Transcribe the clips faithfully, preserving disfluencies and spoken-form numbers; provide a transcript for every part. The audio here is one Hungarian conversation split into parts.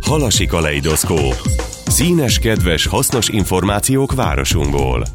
Halasi kaleidoszkóp. Színes, kedves, hasznos információk városunkból.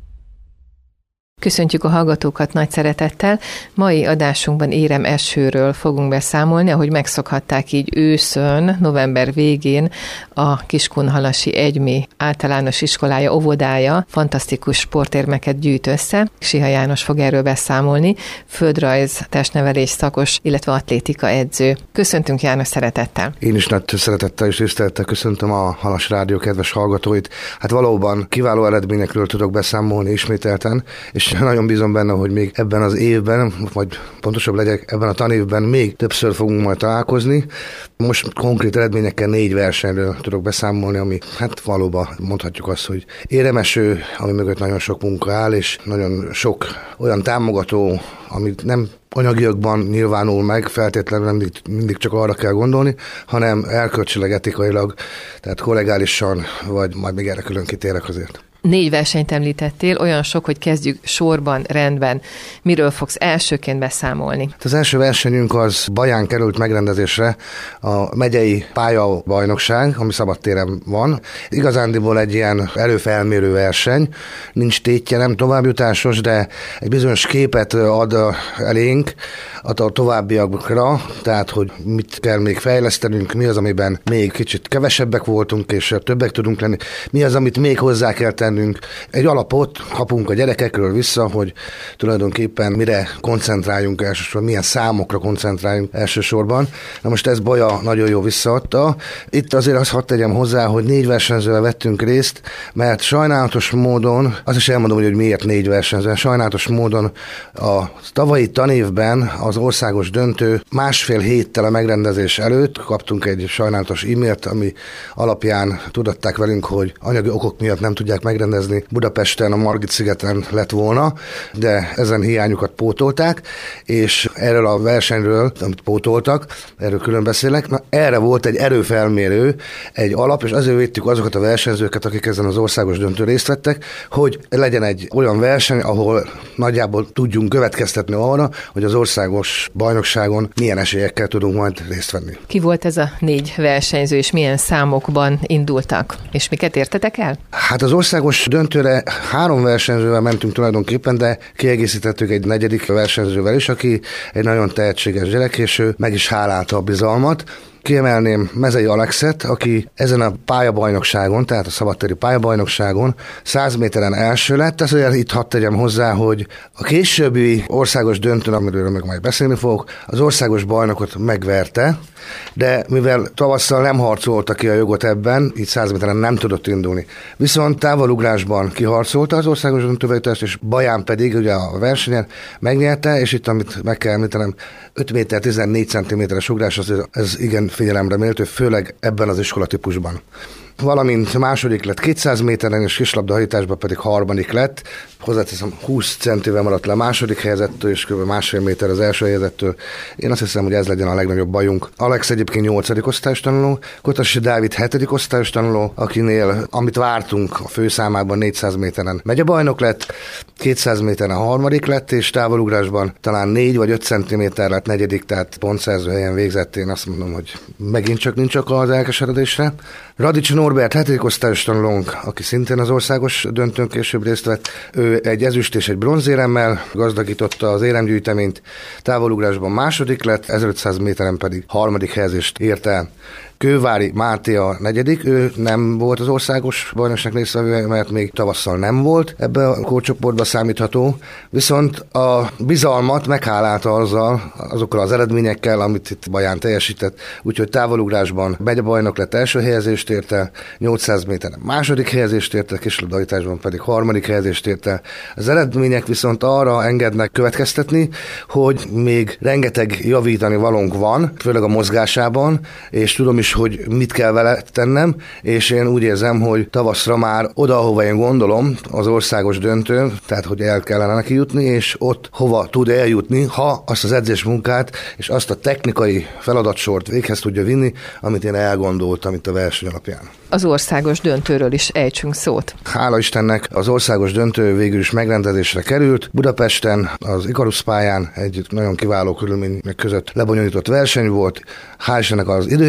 Köszöntjük a hallgatókat nagy szeretettel. Mai adásunkban éremesőről fogunk beszámolni, ahogy megszokhatták így őszön, november végén a Kiskunhalasi Egymi általános iskolája, óvodája fantasztikus sportérmeket gyűjt össze. Siha János fog erről beszámolni, földrajz, testnevelés szakos, illetve atlétika edző. Köszöntünk János szeretettel. Én is nagy szeretettel és tisztelettel köszöntöm a Halas Rádió kedves hallgatóit. Hát valóban kiváló eredményekről tudok beszámolni ismételten, és nagyon bízom benne, hogy még ebben az évben, vagy pontosabb legyek, ebben a tanévben még többször fogunk majd találkozni. Most konkrét eredményekkel négy versenyről tudok beszámolni, ami hát valóban mondhatjuk azt, hogy éremeső, ami mögött nagyon sok munka áll, és nagyon sok olyan támogató, amit nem anyagiakban nyilvánul meg, feltétlenül nem mindig, mindig csak arra kell gondolni, hanem erkölcsileg, etikailag, tehát kollegálisan, vagy majd még erre külön kitérek azért. Négy versenyt említettél, olyan sok, hogy kezdjük sorban, rendben. Miről fogsz elsőként beszámolni? Az első versenyünk az Baján került megrendezésre, a megyei pályabajnokság, ami szabadtéren van. Igazándiból egy ilyen erőfelmérő verseny, nincs tétje, nem továbbjutásos, de egy bizonyos képet ad elénk a továbbiakra, tehát hogy mit kell még fejlesztenünk, mi az, amiben még kicsit kevesebbek voltunk, és többek tudunk lenni, mi az, amit még hozzá kell tenni. Egy alapot kapunk a gyerekekről vissza, hogy tulajdonképpen mire koncentráljunk elsősorban, milyen számokra koncentráljunk elsősorban. Na most ez Baja nagyon jó visszaadta. Itt azért azt hadd tegyem hozzá, hogy négy versenyzővel vettünk részt, mert sajnálatos módon, azt is elmondom, hogy miért négy versenyzővel, sajnálatos módon a tavalyi tanévben az országos döntő másfél héttel a megrendezés előtt kaptunk egy sajnálatos e-mailt, ami alapján tudatták velünk, hogy anyagi okok miatt nem tudják megrendezni Budapesten, a Margit-szigeten lett volna, de ezen hiányukat pótolták, és erről a versenyről, amit pótoltak, erről külön beszélek, na, erre volt egy erőfelmérő, egy alap, és azért védtük azokat a versenyzőket, akik ezen az országos döntőn részt vettek, hogy legyen egy olyan verseny, ahol nagyjából tudjunk következtetni arra, hogy az országos bajnokságon milyen esélyekkel tudunk majd részt venni. Ki volt ez a négy versenyző, és milyen számokban indultak? És miket értetek el? Hát az országos döntőre három versenyzővel mentünk tulajdonképpen, de kiegészítettük egy negyedik versenyzővel is, aki egy nagyon tehetséges gyerek, és ő meg is hálálta a bizalmat. Kiemelném Mezei Alexet, aki ezen a pályabajnokságon, tehát a szabadtéri pályabajnokságon száz méteren első lett. Ezért itt hadd tegyem hozzá, hogy a későbbi országos döntőn, amiről meg majd beszélni fogok, az országos bajnokot megverte, de mivel tavasszal nem harcolta ki a jogot ebben, így száz méteren nem tudott indulni. Viszont távolugrásban kiharcolta az országos döntővejutást, és Baján pedig ugye a versenyen megnyerte, és itt, amit meg kell említenem, öt méter tizennégy centiméteres ugrás, az, ez igen figyelemre méltó, főleg ebben az iskolatípusban. Valamint második lett kétszáz méteren, és kislabdahajításban pedig harmadik lett. Hozzáteszem, húsz centivel maradt le a második helyezettől, és kb. Másfél méter az első helyezettől. Én azt hiszem, hogy ez legyen a legnagyobb bajunk. Alex egyébként nyolcadik osztályos tanuló, Kotasi Dávid hetedik osztályos tanuló, akinél, amit vártunk a főszámában négyszáz méteren megyebajnok lett, kétszáz méteren harmadik lett, és távolugrásban talán négy vagy öt centiméter lett negyedik, tehát pontszerző helyen végzett. Én azt mondom, hogy megint csak nincs ok az elkeseredésre. Radics Norbert hetedik osztályos tanulónk, aki szintén az országos döntőn később részt vett, ő egy ezüst és egy bronzéremmel gazdagította az éremgyűjteményt, távolugrásban második lett, ezerötszáz méteren pedig harmadik helyezést ért el. Kővári Máté a negyedik, ő nem volt az országos bajnokság résztvevője, mert még tavasszal nem volt, ebbe a korcsoportba számítható, viszont a bizalmat meghálálta azzal, azokkal az eredményekkel, amit itt Baján teljesített, úgyhogy távolugrásban megyebajnok lett, első helyezést ért el, nyolcszáz méteren második helyezést ért el, kislabdahajításban pedig harmadik helyezést ért el. Az eredmények viszont arra engednek következtetni, hogy még rengeteg javítani valónk van, főleg a mozgásában, és tudom is, hogy mit kell vele tennem, és én úgy érzem, hogy tavaszra már oda, ahova én gondolom, az országos döntőn, tehát hogy el kellene neki jutni, és ott hova tud eljutni, ha azt az edzésmunkát és azt a technikai feladatsort véghez tudja vinni, amit én elgondoltam itt a verseny alapján. Az országos döntőről is ejtsünk szót. Hála Istennek az országos döntő végül is megrendezésre került. Budapesten az Ikarus pályán egy nagyon kiváló körülmények között lebonyolított verseny volt. Hál' Istennek az időjárás is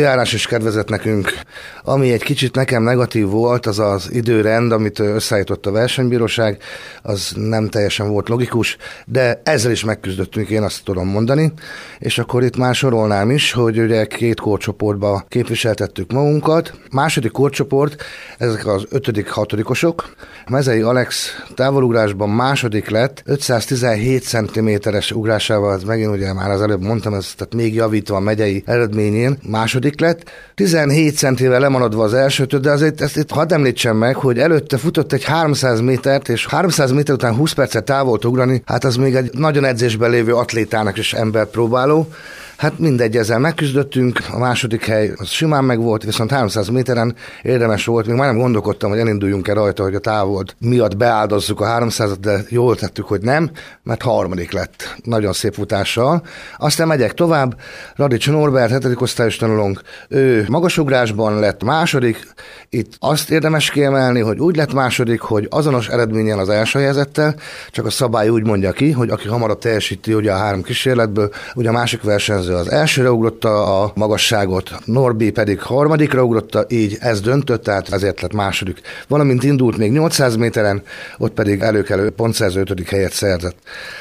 is kedvezett nekünk. Ami egy kicsit nekem negatív volt, az az időrend, amit összeállított a versenybíróság, az nem teljesen volt logikus, de ezzel is megküzdöttünk, én azt tudom mondani. És akkor itt már sorolnám is, hogy ugye két korcsoportba képviseltettük magunkat. Második korcsoport, ezek az ötödik, hatodikosok. Mezei Alex távolugrásban második lett, ötszáztizenhét centiméteres ugrásával, ez megint ugye már az előbb mondtam, ez tehát még javítva a megyei eredményén, második lett. tizenhét centivel lemaradva az elsőtől, de azért ezt itt hadd említsem meg, hogy előtte futott egy háromszáz métert, és háromszáz méter után húsz percet távolt ugrani, hát az még egy nagyon edzésben lévő atlétának is embert próbáló. Hát mindegy, ezzel megküzdöttünk, a második hely az simán megvolt, viszont háromszáz méteren érdemes volt, még már nem gondolkodtam, hogy elinduljunk-e rajta, hogy a távolt miatt beáldozzuk a háromszázat, de jól tettük, hogy nem, mert harmadik lett, nagyon szép futással. Aztán megyek tovább, Radics Norbert, hetedik osztályos tanulónk, ő magasugrásban lett második, itt azt érdemes kiemelni, hogy úgy lett második, hogy azonos eredménnyel az első helyezettel, csak a szabály úgy mondja ki, hogy aki hamarabb teljesíti ugye a három kísérletből, ugye a másik versenyző az elsőre ugrotta a magasságot, Norbi pedig harmadikra ugrotta, így ez döntött, tehát ezért lett második. Valamint indult még nyolcszáz méteren, ott pedig előkelő pontszerző ötödik helyet szerzett.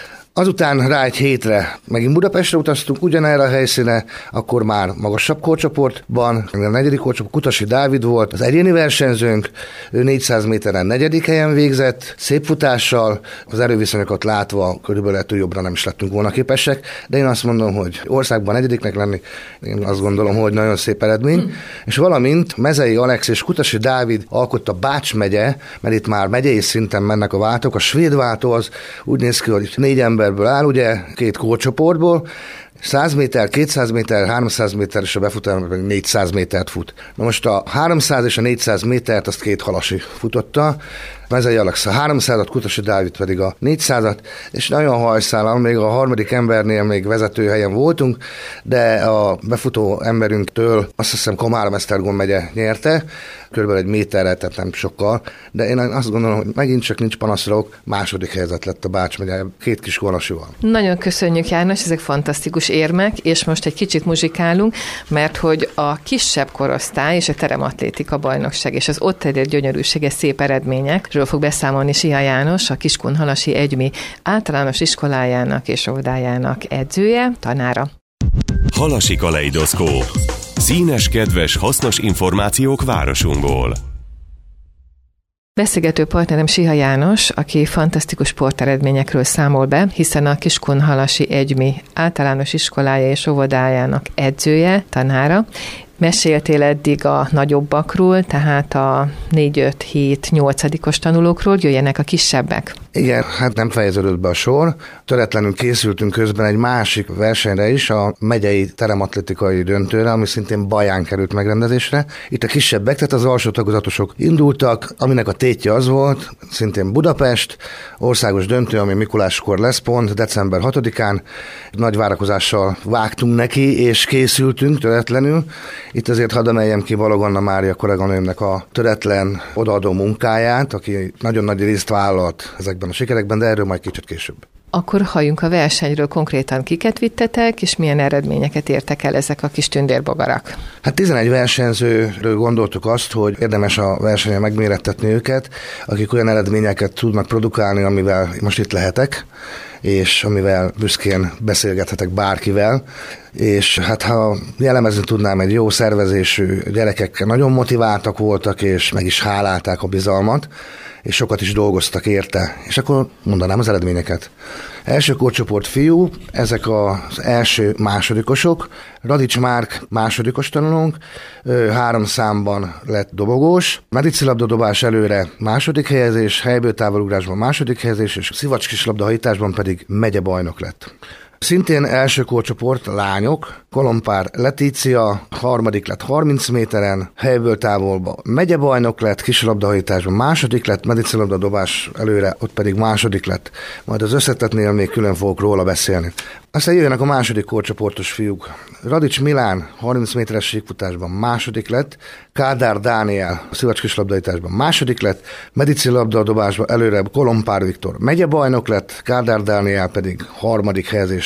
Azután rá egy hétre megint Budapestre utaztunk, ugyanerre a helyszíne, akkor már magasabb korcsoportban, a negyedik korcsoport, Kutasi Dávid volt az egyéni versenyzőnk, ő négyszáz méteren negyedik helyen végzett, szép futással, az erőviszonyokat látva körülbelül ettől jobbra nem is lettünk volna képesek, de én azt mondom, hogy országban negyediknek lenni, én azt gondolom, hogy nagyon szép eredmény, hmm. és valamint Mezei Alex és Kutasi Dávid alkotta Bács megye, mert itt már megyei szinten mennek a váltók, a svéd váltó az úgy néz ki, hogy négy ember áll, ugye, két korcsoportból, száz méter, kétszáz méter, háromszáz méter, és a befutásban pedig négyszáz métert fut. Na most a háromszáz és a négyszáz métert azt két halasi futotta, Mezei Alex a háromszázat, Kutasi Dávid pedig a négyszázat, és nagyon hajszállal, még a harmadik embernél még vezetőhelyen voltunk, de a befutó emberünktől azt hiszem Komárom-Esztergom megye nyerte, körülbelül egy méterre, tehát nem sokkal, de én azt gondolom, hogy megint csak nincs panaszraok, második helyzet lett a Bács megye, két kis halasival. Nagyon köszönjük, János, ezek fantasztikus érmek, és most egy kicsit muzsikálunk, mert hogy a kisebb korosztály és a terematlétika bajnokság és az ott elért gyönyörűséges szép eredményekről fog beszámolni Sia János, a Kiskunhalasi Egymi általános iskolájának és óvodájának edzője, tanára. Halasi kaleidoszkóp. Színes, kedves, hasznos információk városunkból. Beszélgető partnerem Sia János, aki fantasztikus sporteredményekről számol be, hiszen a Kiskunhalasi Egymi általános iskolája és óvodájának edzője, tanára. Meséltél eddig a nagyobbakról, tehát a négy, öt, hét, nyolcadikos tanulókról, jöjjenek a kisebbek. Igen, hát nem fejeződött be a sor. Töretlenül készültünk közben egy másik versenyre is, a megyei terematletikai döntőre, ami szintén Baján került megrendezésre. Itt a kisebbek, tehát az alsó tagozatosok indultak, aminek a tétje az volt, szintén Budapest, országos döntő, ami Mikuláskor lesz pont, december hatodikán. Nagy várakozással vágtunk neki, és készültünk töretlenül. Itt azért hadd emeljem ki Balog Anna Mária kolléganőmnek a töretlen odaadó munkáját, aki nagyon nagy részt vállalt ezekben a sikerekben, de erről majd kicsit később. Akkor halljunk a versenyről, konkrétan kiket vittetek, és milyen eredményeket értek el ezek a kis tündérbogarak? Hát tizenegy versenyzőről gondoltuk azt, hogy érdemes a versenyen megmérettetni őket, akik olyan eredményeket tudnak produkálni, amivel most itt lehetek, és amivel büszkén beszélgethetek bárkivel, és hát ha jellemezni tudnám, egy jó szervezésű gyerekek nagyon motiváltak voltak, és meg is hálálták a bizalmat, és sokat is dolgoztak érte. És akkor mondanám az eredményeket. Első korcsoport fiú, ezek az első másodikosok. Radics Márk másodikos tanulónk, három számban lett dobogós. Medicilabdadobás előre második helyezés, helyből távolugrásban második helyezés, és szivacskislabda hajításban pedig megyebajnok lett. Szintén első korcsoport lányok, Kolompár Letícia, harmadik lett harminc méteren, helyből távolba megyebajnok lett, kislabdahajításban második lett, medicilabdadobás előre, ott pedig második lett. Majd az összetetnél még külön fogok róla beszélni. Aztán jöjjenek a második korcsoportos fiúk. Radics Milán harminc méteres síkfutásban második lett, Kádár Dániel a szivacskislabdahajításban második lett, medicilabdadobásban előre Kolompár Viktor megyebajnok lett, Kádár Dániel pedig harmadik helyezést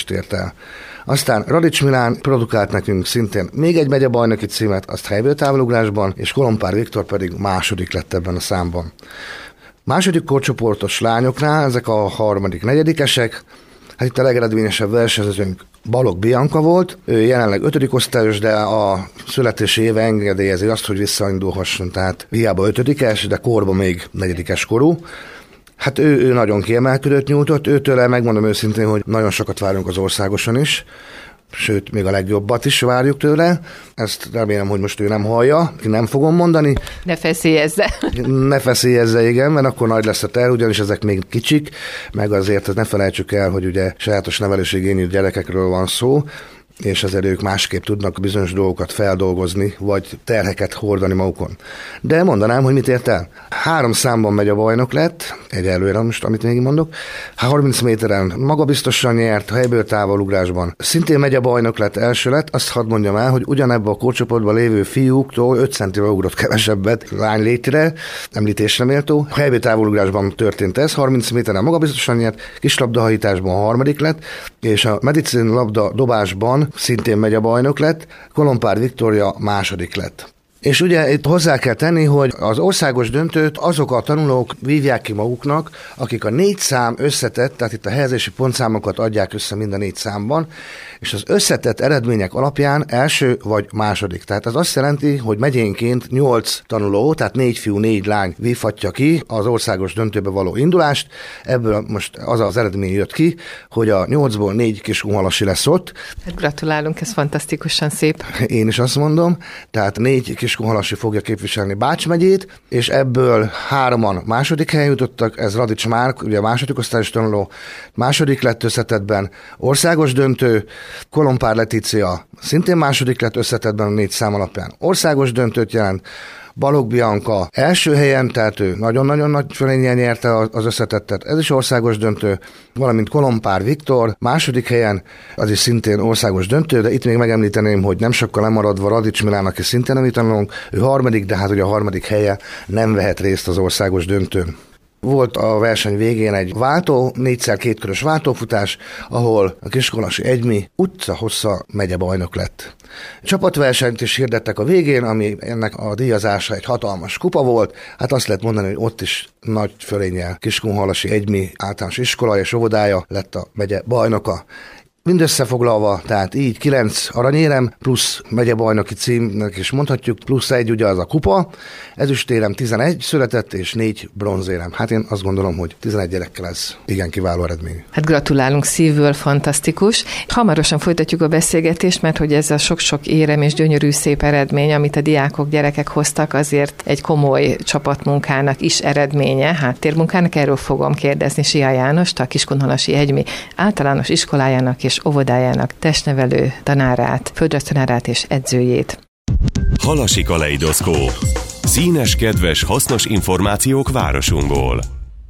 most ért el. Aztán Radics Milán produkált nekünk szintén még egy megyebajnoki címet, azt helyből távolugrásban, és Kolompár Viktor pedig második lett ebben a számban. Második korcsoportos lányoknál ezek a harmadik, negyedikesek. Hát itt a legeredményesebb versenyzőnk Balogh Bianca volt, ő jelenleg ötödik osztályos, de a születési éve engedélyezi azt, hogy visszaindulhasson, tehát hiába ötödikes, de korban még negyedikes korú. Hát ő, ő nagyon kiemelkedőt nyújtott, őtől megmondom őszintén, hogy nagyon sokat várunk az országoson is, sőt, még a legjobbat is várjuk tőle. Ezt remélem, hogy most ő nem hallja, nem fogom mondani. Ne feszélyezze. Ne feszélyezze, igen, mert akkor nagy lesz a terv, ugyanis ezek még kicsik, meg azért ne felejtsük el, hogy ugye sajátos nevelésigényű gyerekekről van szó, és ezért ők másképp tudnak bizonyos dolgokat feldolgozni, vagy terheket hordani magukon. De mondanám, hogy mit ért el. Három számban megy a bajnok lett, egyelőre most, amit még mondok. harminc méteren magabiztosan nyert, helyből távolugrásban. Szintén megy a bajnok lett, első lett. Azt hadd mondjam el, hogy ugyanebben a korcsoportban lévő fiúktól öt centivel ugrott kevesebbet lány létre, említésre méltó. Helyből távolugrásban történt ez, harminc méteren magabiztosan nyert, kislabdahajításban harmadik lett, és a medicin labda dobásban szintén megy a bajnok lett, Kolompár Viktória második lett. És ugye itt hozzá kell tenni, hogy az országos döntőt azok a tanulók vívják ki maguknak, akik a négy szám összetett, tehát itt a helyezési pontszámokat adják össze mind a négy számban, és az összetett eredmények alapján első vagy második. Tehát ez azt jelenti, hogy megyénként nyolc tanuló, tehát négy fiú, négy lány vívhatja ki az országos döntőbe való indulást. Ebből most az az eredmény jött ki, hogy a nyolcból négy kiskunhalasi lesz ott. Hát gratulálunk, ez fantasztikusan szép. Én is azt mondom, tehát négy kiskunhalasi fogja képviselni Bács megyét, és ebből hároman második helyen jutottak, ez Radics Márk, ugye a második osztályos tanuló, második lett összetettben, országos döntő, Kolompár Letícia szintén második lett összetettben a négy szám alapján. Országos döntőt jelent, Balogh Bianca első helyen, tehát ő nagyon-nagyon nagy fölénnyel nyerte az összetettet, ez is országos döntő, valamint Kolompár Viktor második helyen, az is szintén országos döntő, de itt még megemlíteném, hogy nem sokkal lemaradva Radics Milán, aki szintén nem tanulunk, ő harmadik, de hát ugye a harmadik helye nem vehet részt az országos döntőn. Volt a verseny végén egy váltó, négyszer kétkörös váltófutás, ahol a Kiskunhalasi Egymi utca hossza megyebajnok lett. Csapatversenyt is hirdettek a végén, ami ennek a díjazása egy hatalmas kupa volt. Hát azt lehet mondani, hogy ott is nagy fölénnyel Kiskunhalasi Egymi általános iskola és óvodája lett a megye bajnoka. Mindösszefoglalva, tehát így kilenc aranyérem, plusz megyebajnoki címnek is mondhatjuk, plusz egy ugye az a kupa, ezüstérem tizenegy született, és négy bronzérem. Hát én azt gondolom, hogy tizenegy gyerekkel ez igen kiváló eredmény. Hát gratulálunk szívből, fantasztikus. Hamarosan folytatjuk a beszélgetést, mert hogy ez a sok-sok érem és gyönyörű szép eredmény, amit a diákok, gyerekek hoztak, azért egy komoly csapatmunkának is eredménye, háttérmunkának. Erről fogom kérdezni Sia Jánost, a Kiskunhalasi Egymi általános iskolájának és óvodájának testnevelő tanárát, földrajztanárát és edzőjét. Halasi kaleidoszkóp. Színes, kedves, hasznos információk városunkból.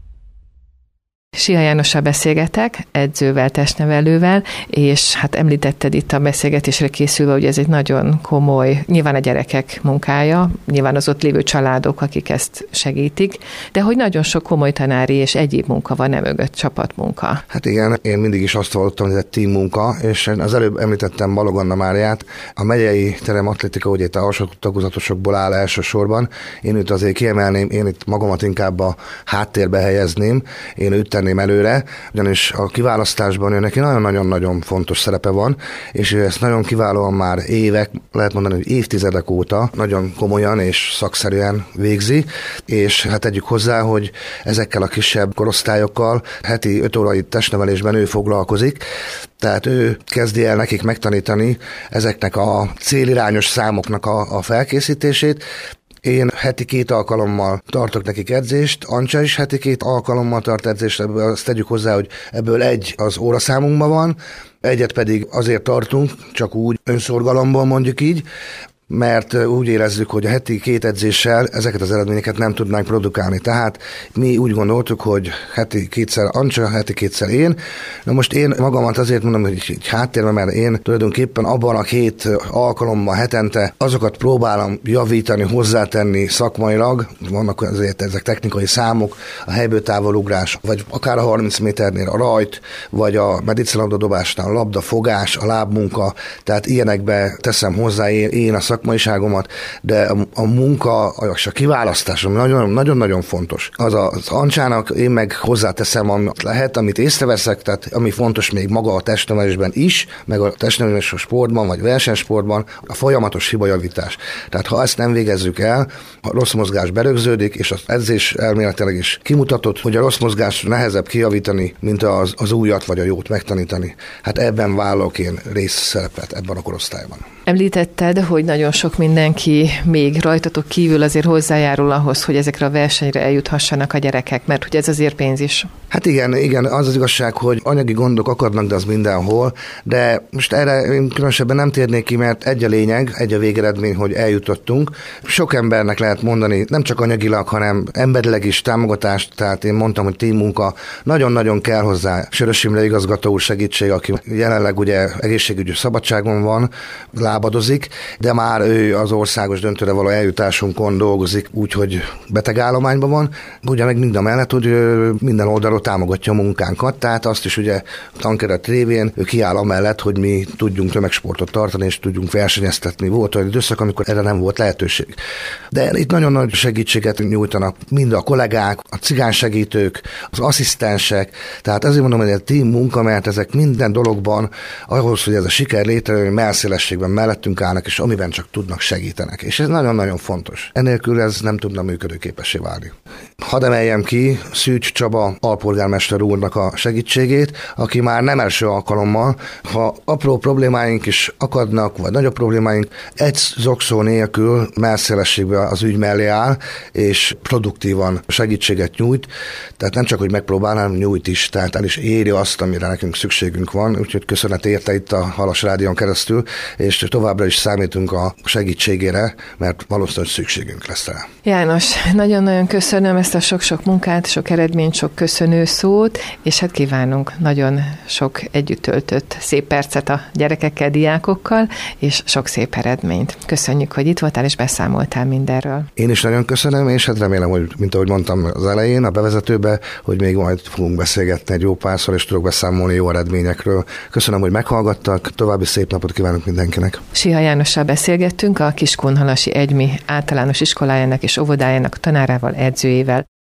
Sia Jánossal beszélgetek, edzővel, testnevelővel, és hát említetted itt a beszélgetésre készülve, hogy ez egy nagyon komoly, nyilván a gyerekek munkája, nyilván az ott lévő családok, akik ezt segítik, de hogy nagyon sok komoly tanári és egyéb munka van e mögött, csapatmunka. Hát igen, én mindig is azt vallottam, hogy ez egy team munka, és az előbb említettem Balogh Anna Máriát, a megyei terematlétika, ugye itt a alsó tagozatosokból áll elsősorban, én őt azért kiemelném, én itt magamat inkább a háttérbe helyezném, én őt tenném előre, ugyanis a kiválasztásban ő neki nagyon-nagyon-nagyon fontos szerepe van, és ő ezt nagyon kiválóan már évek, lehet mondani, hogy évtizedek óta nagyon komolyan és szakszerűen végzi, és hát tegyük hozzá, hogy ezekkel a kisebb korosztályokkal heti öt órai testnevelésben ő foglalkozik, tehát ő kezdi el nekik megtanítani ezeknek a célirányos számoknak a, a felkészítését. Én heti két alkalommal tartok nekik edzést, Ancsa is heti két alkalommal tart edzést, azt tegyük hozzá, hogy ebből egy az óraszámunkban van, egyet pedig azért tartunk, csak úgy önszorgalomból mondjuk így, mert úgy érezzük, hogy a heti két edzéssel ezeket az eredményeket nem tudnánk produkálni. Tehát mi úgy gondoltuk, hogy heti kétszer Ancsa, heti kétszer én. Na most én magamat azért mondom, hogy így háttérben, mert én tulajdonképpen abban a két alkalommal hetente azokat próbálom javítani, hozzátenni szakmailag. Vannak azért ezek technikai számok, a helyből távolugrás, vagy akár a harminc méternél a rajt, vagy a medicinlabdadobásnál a labdafogás, a lábmunka, tehát ilyenekbe teszem hozzá én, én a szakmaiságomat, de a, a munka, és a kiválasztás, ami nagyon-nagyon fontos. Az az Ancsának én meg hozzáteszem, amit lehet, amit észreveszek, tehát ami fontos még maga a testnevelésben is, meg a testnevelés a sportban, vagy versenysportban, a folyamatos hibajavítás. Tehát ha ezt nem végezzük el, a rossz mozgás berögződik, és az edzés elméletileg is kimutatott, hogy a rossz mozgás nehezebb kijavítani, mint az, az újat vagy a jót megtanítani. Hát ebben vállalok én részszerepet ebben a korosztályban. Említetted, hogy nagyon sok mindenki még rajtatok kívül azért hozzájárul ahhoz, hogy ezekre a versenyre eljuthassanak a gyerekek, mert hogy ez azért pénz is. Hát igen, igen, az az igazság, hogy anyagi gondok akadnak, de az mindenhol, de most erre én különösebben nem térnék ki, mert egy a lényeg, egy a végeredmény, hogy eljutottunk. Sok embernek lehet mondani, nem csak anyagilag, hanem emberileg is támogatást, tehát én mondtam, hogy teammunka, nagyon-nagyon kell hozzá. Sörös Imre igazgató úr segítség, aki jelenleg ugye egészségügyi szabadságon van, lábadozik, de már ő az országos döntőre való eljutásunkon dolgozik, úgyhogy betegállományban van. Ugye meg mind a mellett, hogy minden oldalról támogatja a munkánkat, tehát azt is ugye tankeret révén ő kiáll amellett, hogy mi tudjunk tömegsportot tartani, és tudjunk versenyeztetni. Volt olyan időszak, amikor erre nem volt lehetőség. De itt nagyon nagy segítséget nyújtanak mind a kollégák, a cigánsegítők, az asszisztensek, tehát azért mondom, hogy a team munka, mert ezek minden dologban ahhoz, hogy ez a siker létrejön, mellszélességben mellettünk állnak, és amiben csak tudnak, segítenek. És ez nagyon-nagyon fontos. Enélkül ez nem tudna működőképessé válni. Hadd emeljem ki Szűcs Csaba alpolgármester úrnak a segítségét, aki már nem első alkalommal, ha apró problémáink is akadnak, vagy nagyobb problémáink, egy zokszó nélkül mellszélességben az ügy mellé áll, és produktívan segítséget nyújt, tehát nem csak, hogy megpróbál, hanem nyújt is, tehát el is éri azt, amire nekünk szükségünk van, úgyhogy köszönet érte itt a Halas Rádión keresztül, és továbbra is számítunk a segítségére, mert valószínűleg szükségünk lesz rá. János, nagyon-nagyon köszönöm ezt a sok-sok munkát, sok eredményt, sok köszönő szót, és hát kívánunk nagyon sok együtt töltött szép percet a gyerekekkel, diákokkal, és sok szép eredményt. Köszönjük, hogy itt voltál, és beszámoltál mindenről. Én is nagyon köszönöm, és hát remélem, hogy mint ahogy mondtam az elején, a bevezetőbe, hogy még majd fogunk beszélgetni egy jó párszor, és tudok beszámolni jó eredményekről. Köszönöm, hogy meghallgattak, további szép napot kívánok mindenkinek. Siha Jánossal beszélgettünk, a Kiskunhalasi Egymi általános iskolájának és óvodájának tanárával, edzőjével.